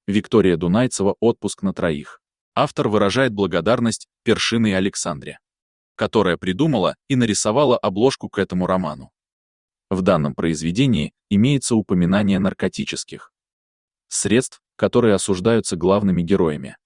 Виктория Дунайцева «Отпуск на троих». Автор выражает благодарность Першиной Александре, которая придумала и нарисовала обложку к этому роману. В данном произведении имеется упоминание наркотических средств, которые осуждаются главными героями.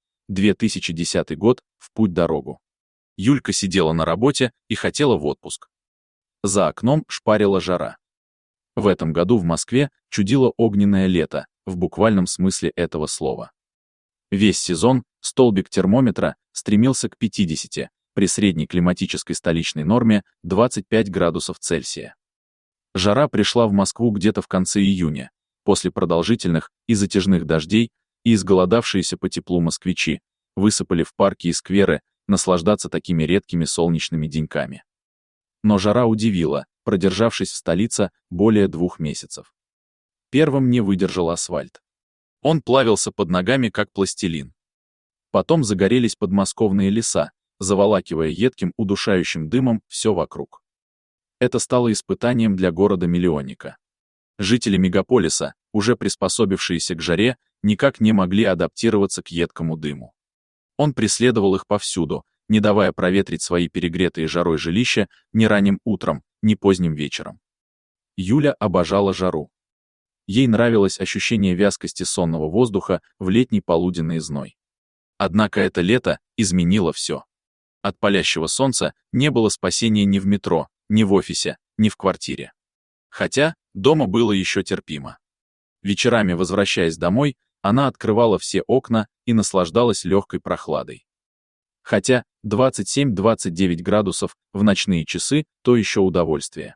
2010 год, в путь-дорогу. Юлька сидела на работе и хотела в отпуск. За окном шпарила жара. В этом году в Москве чудило огненное лето, в буквальном смысле этого слова. Весь сезон столбик термометра стремился к 50, при средней климатической столичной норме 25 градусов Цельсия. Жара пришла в Москву где-то в конце июня, после продолжительных и затяжных дождей, и изголодавшиеся по теплу москвичи высыпали в парки и скверы наслаждаться такими редкими солнечными деньками. Но жара удивила, продержавшись в столице более 2 месяцев. Первым не выдержал асфальт. Он плавился под ногами, как пластилин. Потом загорелись подмосковные леса, заволакивая едким удушающим дымом все вокруг. Это стало испытанием для города-миллионника. Жители мегаполиса, уже приспособившиеся к жаре, никак не могли адаптироваться к едкому дыму. Он преследовал их повсюду, не давая проветрить свои перегретые жарой жилища ни ранним утром, ни поздним вечером. Юля обожала жару. Ей нравилось ощущение вязкости сонного воздуха в летний полуденный зной. Однако это лето изменило все. От палящего солнца не было спасения ни в метро, ни в офисе, ни в квартире. Хотя дома было еще терпимо. Вечерами, возвращаясь домой, она открывала все окна и наслаждалась легкой прохладой. Хотя 27-29 градусов в ночные часы — то еще удовольствие.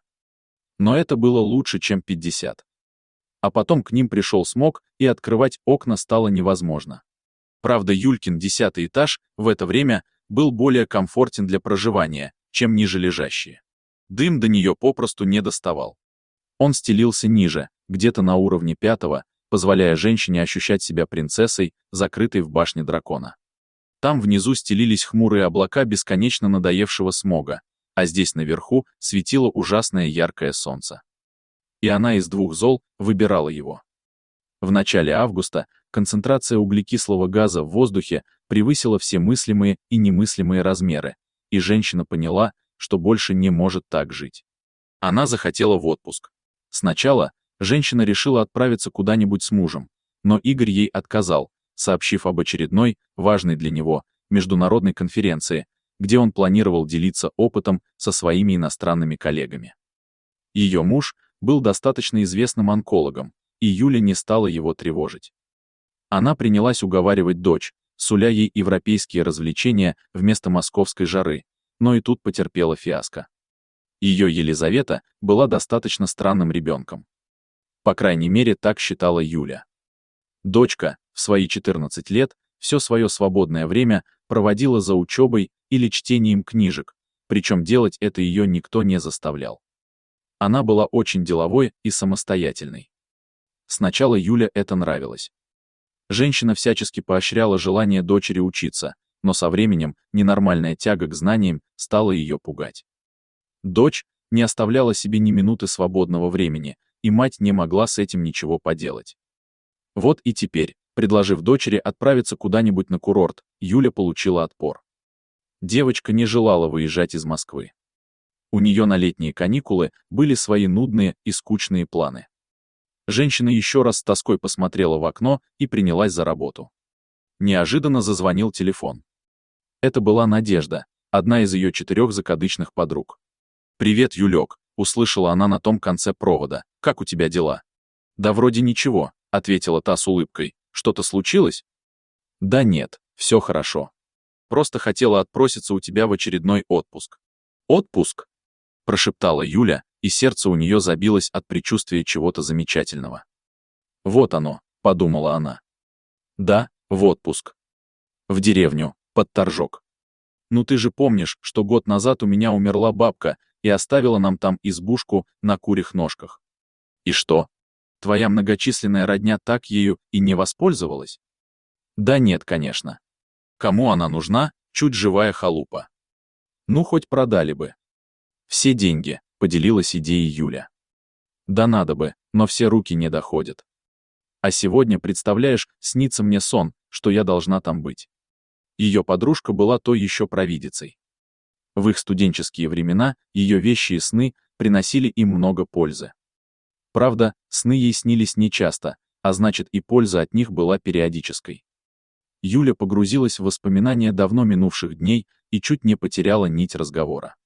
Но это было лучше, чем 50. А потом к ним пришел смог, и открывать окна стало невозможно. Правда, Юлькин 10-й этаж в это время был более комфортен для проживания, чем ниже лежащие. Дым до нее попросту не доставал. Он стелился ниже, где-то на уровне 5-го, позволяя женщине ощущать себя принцессой, закрытой в башне дракона. Там внизу стелились хмурые облака бесконечно надоевшего смога, а здесь наверху светило ужасное яркое солнце. И она из двух зол выбирала его. В начале августа концентрация углекислого газа в воздухе превысила все мыслимые и немыслимые размеры, и женщина поняла, что больше не может так жить. Она захотела в отпуск. Сначала женщина решила отправиться куда-нибудь с мужем, но Игорь ей отказал, сообщив об очередной, важной для него, международной конференции, где он планировал делиться опытом со своими иностранными коллегами. Ее муж был достаточно известным онкологом, и Юля не стала его тревожить. Она принялась уговаривать дочь, суля ей европейские развлечения вместо московской жары, но и тут потерпела фиаско. Ее Елизавета была достаточно странным ребенком. По крайней мере, так считала Юля. Дочка, в свои 14 лет, все свое свободное время проводила за учебой или чтением книжек, причем делать это ее никто не заставлял. Она была очень деловой и самостоятельной. Сначала Юле это нравилось. Женщина всячески поощряла желание дочери учиться, но со временем ненормальная тяга к знаниям стала ее пугать. Дочь не оставляла себе ни минуты свободного времени, и мать не могла с этим ничего поделать. Вот и теперь, предложив дочери отправиться куда-нибудь на курорт, Юля получила отпор. Девочка не желала выезжать из Москвы. У нее на летние каникулы были свои нудные и скучные планы. Женщина еще раз с тоской посмотрела в окно и принялась за работу. Неожиданно зазвонил телефон. Это была Надежда, одна из ее 4 закадычных подруг. «Привет, Юлек», — услышала она на том конце провода. «Как у тебя дела?» «Да вроде ничего», — ответила та с улыбкой. «Что-то случилось?» «Да нет, все хорошо. Просто хотела отпроситься у тебя в очередной отпуск». «Отпуск?» — прошептала Юля, и сердце у нее забилось от предчувствия чего-то замечательного. «Вот оно», — подумала она. «Да, в отпуск. В деревню, под Торжок. Ну ты же помнишь, что год назад у меня умерла бабка и оставила нам там избушку на курьих ножках. И что? Твоя многочисленная родня так ею и не воспользовалась?» «Да нет, конечно. Кому она нужна, чуть живая халупа? Ну, хоть продали бы. Все деньги», — поделилась идеей Юля. «Да надо бы, но все руки не доходят. А сегодня, представляешь, снится мне сон, что я должна там быть. Ее подружка была той еще провидицей. В их студенческие времена ее вещи и сны приносили им много пользы. Правда, сны ей снились нечасто, а значит и польза от них была периодической. Юля погрузилась в воспоминания давно минувших дней и чуть не потеряла нить разговора.